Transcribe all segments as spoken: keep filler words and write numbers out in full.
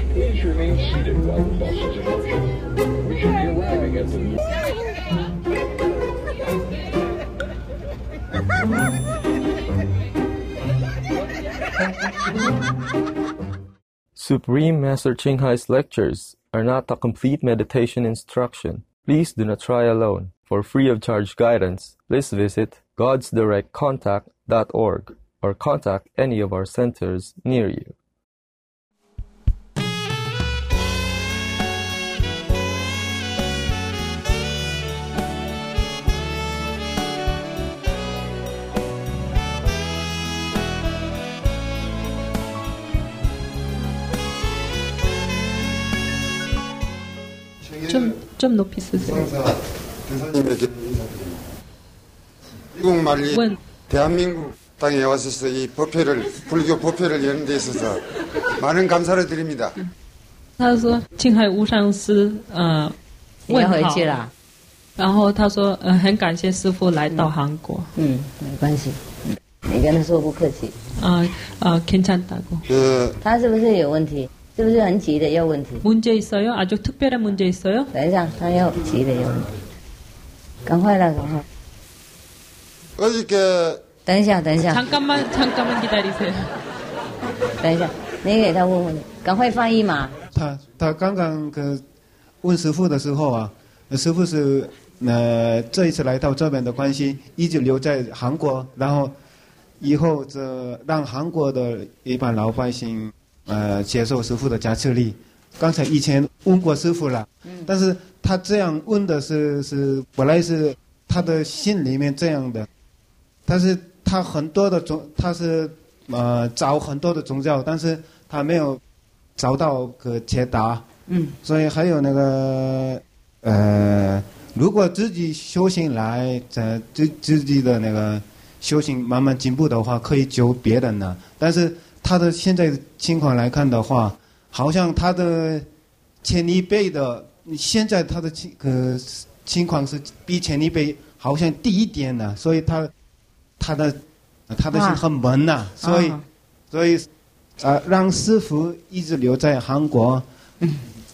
Please remain seated while the bus is in motion. We should be arriving at the... Supreme Master Ching Hai's lectures are not a complete meditation instruction. Please do not try alone. For free of charge guidance, please visit gods direct contact dot org or contact any of our centers near you. 좀, 좀 높이 쓰세요. 미국 말리 원. 대한민국 땅에 와서 이 법회를 불교 법회를 여는 데 있어서 많은 감사를 드립니다. 他说青海无上师呃问好，然后他说呃很感谢师父来到韩国。 嗯，没关系，你跟他说不客气。 啊啊，괜찮다고。 그 他是不是有问题？是不是很急的有问题？ 문제 있어요? 아주 특별한 문제 있어요? 等一下，他要急的有问题。赶快了，赶快。 어저께 等一下，等一下。 잠깐만, 잠깐만 기다리세요. 等一下，你给他问问，赶快翻译嘛。 他他刚刚个问师父的时候啊，师父是呃这一次来到这边的关系，一直留在韩国，然后以后这让韩国的一般老百姓呃接受师父的加持力。刚才以前问过师父了，嗯、但是他这样问的是是本来是他的心里面这样的，但是他很多的宗他是呃找很多的宗教，但是他没有找到个解答。嗯，所以还有那个呃，如果自己修行来在自自己的那个修行慢慢进步的话，可以救别人呢。但是他的现在的情况来看的话，好像他的前一辈的现在他的情呃情况是比前一辈好像低一点呢，所以他他的他的心很闷呐、啊，所以、啊、所以啊，让师父一直留在韩国。嗯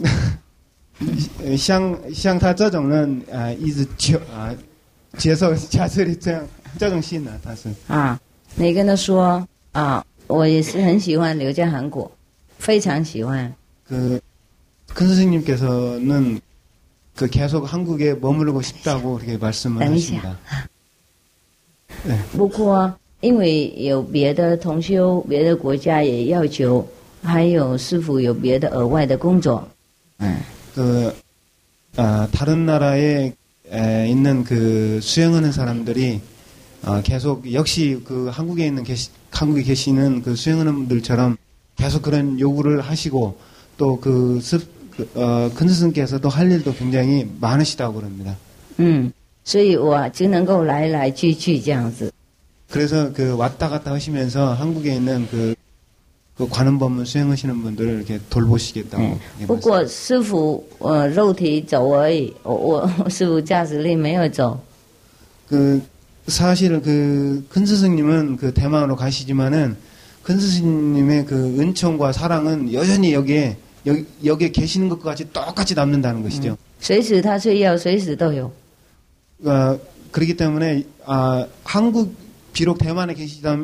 像像他这种人啊、呃，一直接啊、呃、接受加持力这样这种心呢、啊，他是啊，你跟他说啊，我也是很喜欢留在韩国，非常喜欢。 그 큰 스님께서는 그 계속 한국에 머무르고 싶다고 그렇게 말씀을 하십니다. 对。不过因为有别的同修，别的国家也要求，还有师父有别的额外的工作。嗯。 그 아, 다른 나라에 에, 있는 그 수행하는 사람들이 어, 계속 역시 그 한국에 있는 계시, 한국에 계시는 그 수행하는 분들처럼 계속 그런 요구를 하시고 또 그 그, 어, 큰 스승께서도 할 일도 굉장히 많으시다고 그럽니다. 음, 所以我只能够来来去去这样子. 그래서 그 왔다 갔다 하시면서 한국에 있는 그 그 관음법문 수행하시는 분들을 이렇게 돌보시겠다고. 네. 不过师父呃肉体走而已，我我师父加持力没有走。 그 사실 그 큰 스승님은 그 대만으로 가시지만은 큰 스승님의 그 은총과 사랑은 여전히 여기에 여기 여기에 계시는 것과 같이 똑같이 남는다는 것이죠. 随时他睡觉，随时都有。 어, 그렇기 때문에 아 한국 비록 대만에 계시다,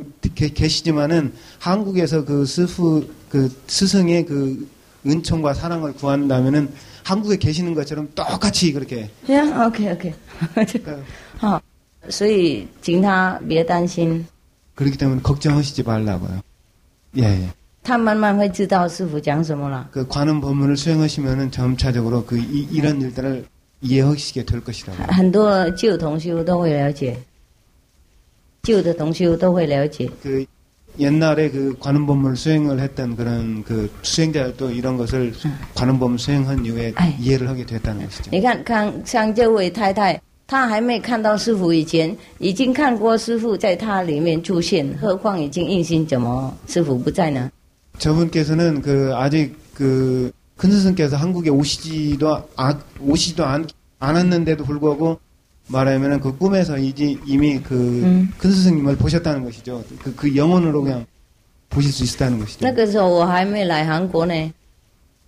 계시지만은 한국에서 그 스프, 그 스승의 그 은총과 사랑을 구한다면은 한국에 계시는 것처럼 똑같이 그렇게. 야, 오케이, 오케이. 好，所以请他别担心。 그렇기 때문에 걱정하시지 말라고요. 예, 예. 他慢慢会知道师父讲什么了。 그 관음 법문을 수행하시면은 점차적으로 그 이, 이런 일들을 이해하시게 될 것이라고. 很多旧同修都会了解。 旧的同修都会了解。 그 옛날에 그 관음법문을 수행을 했던 그런 그 수행자도 이런 것을 관음법문 수행한 이후에 이해를 하게 됐다는 것이죠. 你看，看像这位太太，她还没看到师父以前，已经看过师父在她里面出现，何况已经印心，怎么师父不在呢？ 저분께서는 그 아직 그 큰 스승께서 한국에 오시지도 아, 오시지도 않, 않았는데도 불구하고. 말하면은 그 꿈에서 이제 이미 그 큰 음. 스승님을 보셨다는 것이죠. 그, 그 영혼으로 그냥 보실 수 있었다는 것이죠. 那个时候我还没来韩国呢。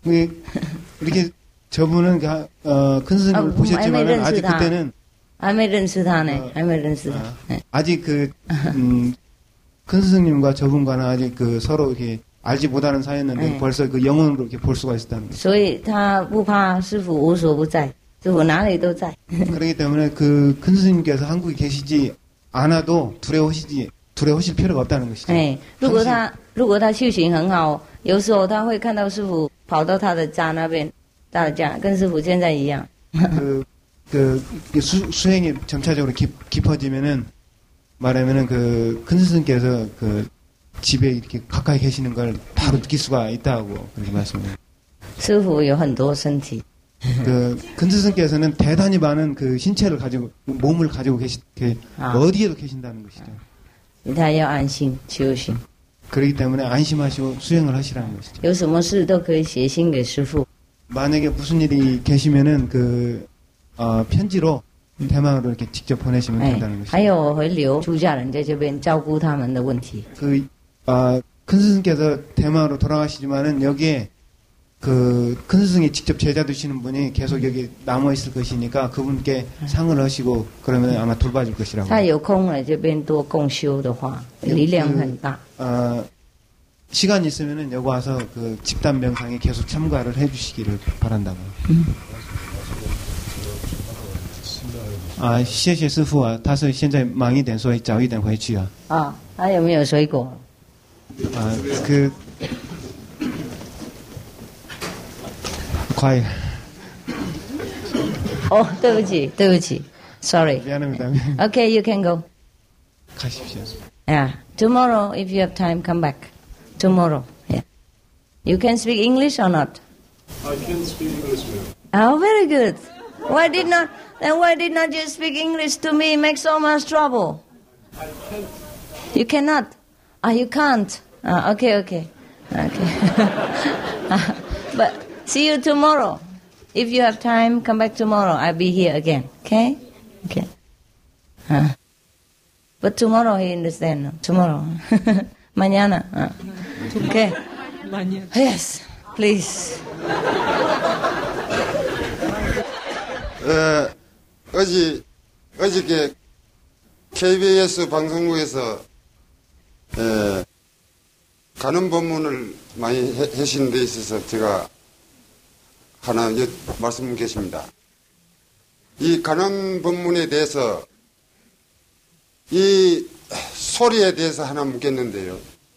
이렇게 저분은 어, 큰 스님을 아, 보셨지만 아직 그때는 还没认识他呢，还没认识他。 아직 그 음, 큰 스님과 저분과는 아직 그 서로 이렇게 알지 못하는 사이였는데 네. 벌써 그 영혼으로 이렇게 볼 수가 있었다는 거죠. 所以他不怕师父无所不在，师父哪里都在。 그렇기 때문에 그 큰 스님께서 한국에 계시지 않아도 두려우시지 두려우실 필요가 없다는 것이죠. 네. 如果他如果他修行很好，有时候他会看到师父跑到他的家那边，他的家跟师父现在一样。 그, 그 수, 수행이 점차적으로 깊, 깊어지면은 말하면은 그 큰 스님께서 그 집에 이렇게 가까이 계시는 걸 바로 느낄 수가 있다고 그렇게 말씀해요. 师父有很多身体. 그 큰 스님께서는 대단히 많은 그 신체를 가지고 몸을 가지고 계시 그 아. 어디에도 계신다는 것이죠. 他要安心修行. 그렇기 때문에 안심하시고 수행을 하시라는 것이죠. 有什么事都可以写信给师父. 만약에 무슨 일이 계시면은 그 어, 편지로 대만으로 이렇게 직접 보내시면 된다는 것이죠. 还有我会留出家人在这边照顾他们的问题. 그 어, 큰 스승께서 대만으로 돌아가시지만은 여기에 그 큰 스승이 직접 제자 되시는 분이 계속 여기 남아 있을 것이니까 그분께 상을 하시고 그러면 아마 돌봐줄 것이라고. 他有空来这边多共修的话，力量很大. 어, 시간 있으면은 여기 와서 그 집단 명상에 계속 참가를 해주시기를 바란다고. 음. 啊，谢谢师父啊！他是现在忙一点，所以早一点回去啊。 啊，还有没有水果？ 啊，그快。 哦，对不起，对不起 ，sorry。 미안합니다. Okay, you can go. 가십시오. Yeah, tomorrow if you have time, come back. Tomorrow, yeah. You can speak English or not? I can speak English, ma'am. Oh, very good. Why did not? Then why did not you speak English to me? Make so much trouble. I can't. You cannot. Ah, you can't. Ah, okay, okay, okay. But see you tomorrow. If you have time, come back tomorrow. I'll be here again. Okay? Okay. Uh, but tomorrow he understand. No? Tomorrow. Mañana. Uh. Okay. Mañana. Yes, please. 어, 어제, 어저께 케이비에스 방송국에서 에, 가는 법문을 많이 해, 하신 데 있어서 제가 하나 말씀드리겠습니다. 이 가는 법문에 대해서 이 소리에 대해서 하나 묻겠는데요.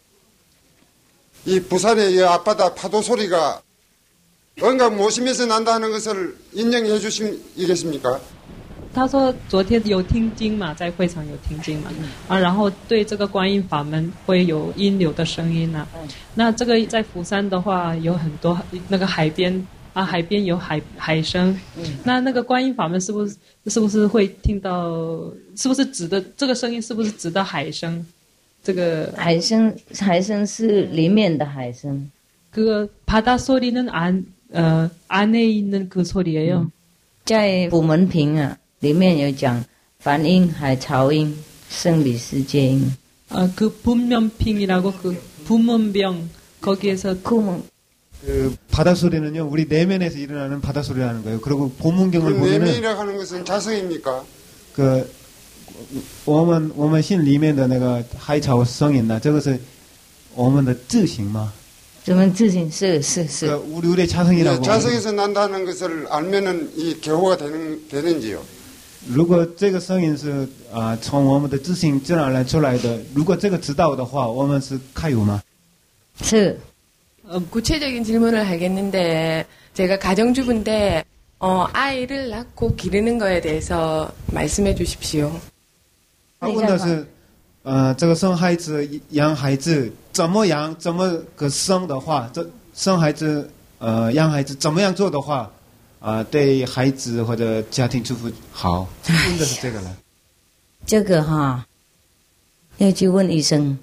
이 부산의 이 앞바다 파도 소리가 뭔가 모심에서 난다는 것을 인정해 주시겠습니까? 他说昨天有听经嘛，在会场有听经嘛，啊，然后对这个观音法门会有音流的声音啊。那这个在釜山的话有很多那个海边啊，海边有海海声。那那个观音法门是不是是不是会听到？是不是指的这个声音是不是指的海声？这个海声海声是里面的海声。 그 바다 소리는 안 어, 안에 있는 그 소리예요. 在普门品啊，里面有讲梵音、海潮音、圣彼世界音。 아, 그 분면핑이라고 그 분문병 거기에서 구문. 그 바다 소리는요, 우리 내면에서 일어나는 바다 소리라는 거예요. 그리고 보문경을 그 보면은 내면이라고 하는 것은 자성입니까? 그我们我们心里面的那个海潮声音呢，这个是我们的自性嘛。 怎么自信是是是 그 우리 우리의 자성이라고. 자성에서 난다는 것을 알면은 이 개호가 되는 되는지요? 如果这个声音是啊从我们的自信自然而然出来的，如果这个知道的话，我们是开悟吗？ 是。 어, 구체적인 질문을 하겠는데 제가 가정주부인데 어, 아이를 낳고 기르는 거에 대해서 말씀해 주십시오. 他问的是，呃，这个生孩子、养孩子怎么养，怎么个生的话，这生孩子、呃，养孩子怎么样做的话，啊、呃，对孩子或者家庭主妇好，问的是这个了。 这个哈，要去问医生。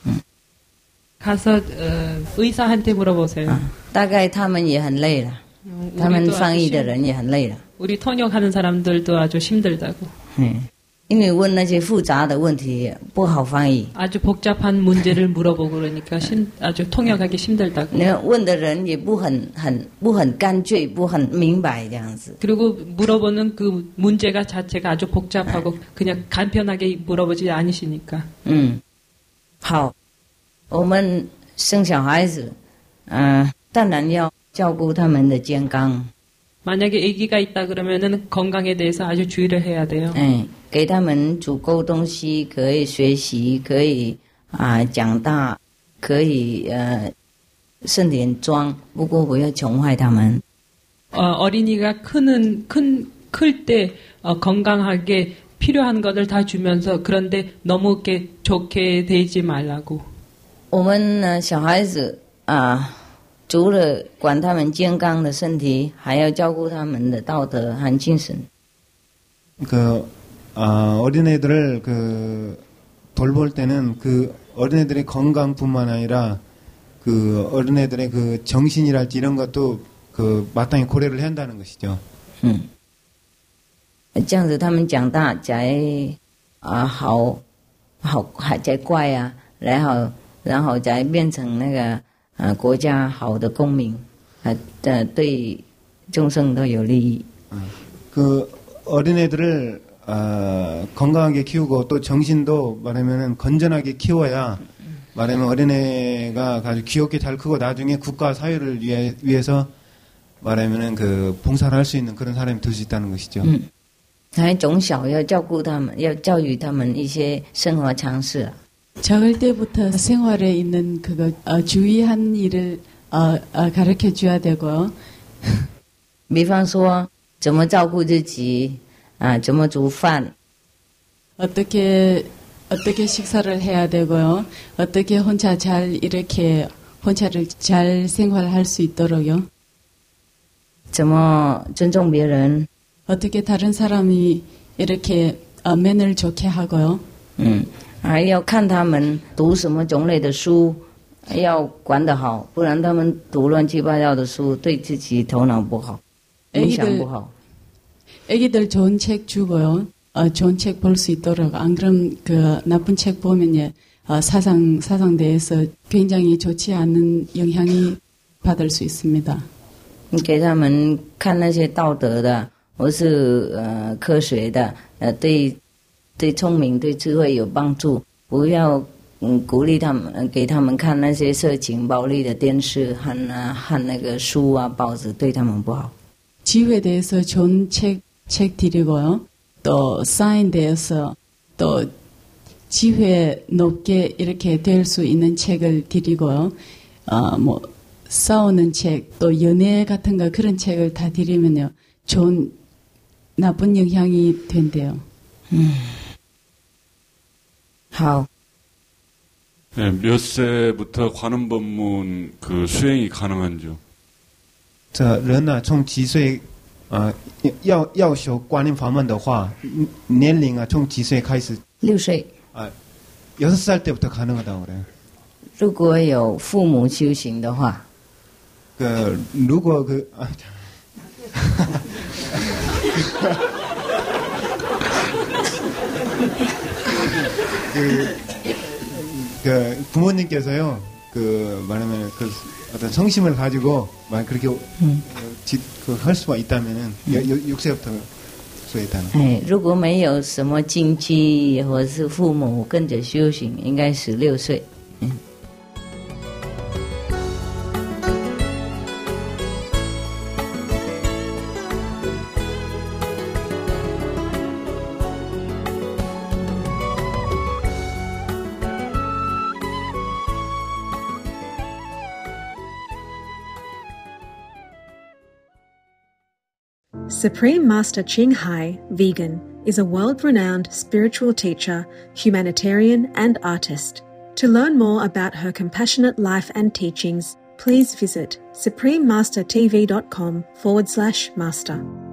가서 어, 의사한테 물어보세요. 아, 大概他们也很累了，他们翻译的人也很累了。 우리 통역하는 사람들도 아주 힘들다고. 네. 因为问那些复杂的问题不好翻译。 아주 복잡한 문제를 물어보고 그러니까 심, 아주 통역하기 힘들다고. 那问的人也不很很不很干脆，不很明白这样子。 그리고 물어보는 그 문제가 자체가 아주 복잡하고 그냥 간편하게 물어보지 않으시니까. 嗯，好，我们生小孩子，嗯、呃，当然要照顾他们的健康。 만약에 아기가 있다 그러면은 건강에 대해서 아주 주의를 해야 돼요. 嗯，给他们足够东西，可以学习，可以啊、呃、长大，可以呃身体很壮，不过不要宠坏他们。 어, 어린이가 크는 큰 클 때 어, 건강하게 필요한 것을 다 주면서 그런데 너무 이렇게 좋게 되지 말라고. 我们呢，小孩子啊。 除了管他们健康的身体，还要照顾他们的道德和精神。 그 아, 어린애들을 그 돌볼 때는 그 어린애들의 건강뿐만 아니라 그 어린애들의 그 정신이랄지 이런 것도 그 마땅히 고려를 해야 한다는 것이죠. 嗯，这样子他们长大才啊好好还才乖啊，然后然后才变成那个。 啊，国家好的公民，啊，呃，对众生都有利益。 그 어린애들을 어, 건강하게 키우고 또 정신도 말하면은 건전하게 키워야 말하면 어린애가 아주 귀엽게 잘 크고 나중에 국가 사회를 위해 위해서 말하면은 그 봉사를 할 수 있는 그런 사람이 될 수 있다는 것이죠. 嗯，还从小要照顾他们，要教育他们一些生活常识。 적을 때부터 생활에 있는 그거 어, 주의한 일을 어, 어, 가르쳐 줘야 되고요. 比方说怎么照顾自己啊，怎么煮饭， 어떻게 어떻게 식사를 해야 되고요. 어떻게 혼자 잘 이렇게 혼자를 잘 생활할 수 있도록요. 怎么尊重别人， 어떻게 다른 사람이 이렇게 어, 면을 좋게 하고요. 嗯。 还要看他们读什么种类的书，要管得好，不然他们读乱七八糟的书，对自己头脑不好，影响不好。 애기들 좋은 책 주고요. 어, 좋은 책 볼 수 있도록. 안 그럼 그 나쁜 책 보면 예, 어, 사상 사상 대해서 굉장히 좋지 않은 영향이 받을 수 있습니다. 给他们看那些道德的，或是呃科学的，呃对。 对聪明、对智慧有帮助，不要嗯鼓励他们，给他们看那些色情、暴力的电视和啊和那个书啊、报纸，对他们不好。 지혜에 대해서 좋은 책, 책 드리고요. 또 사인 대해서 또 지혜 높게 이렇게 될 수 있는 책을 드리고요. 어, 뭐 싸우는 책, 또 연애 같은 거 그런 책을 다 드리면요. 좋은 나쁜 영향이 된대요. 음. 好. 네, 몇 세부터 관음 법문 그 수행이 가능한지요? 这人呢，从几岁啊、呃、要要修观音法门的话，年龄啊从几岁开始？ 六岁。 啊，여섯 살 때부터 가능하다고 그래요. 如果有父母修行的话， 그如果그 아, 그, 그 부모님께서요, 그 말하면 그 어떤 성심을 가지고 만 그렇게 음. 지, 그 할 수가 있다면은 육 세부터所以当哎，如果没有什么经济或者是父母跟着修行，应该十六岁。嗯。 Supreme Master Ching Hai, vegan, is a world-renowned spiritual teacher, humanitarian and artist. To learn more about her compassionate life and teachings, please visit suprememastertv.com forward slash master.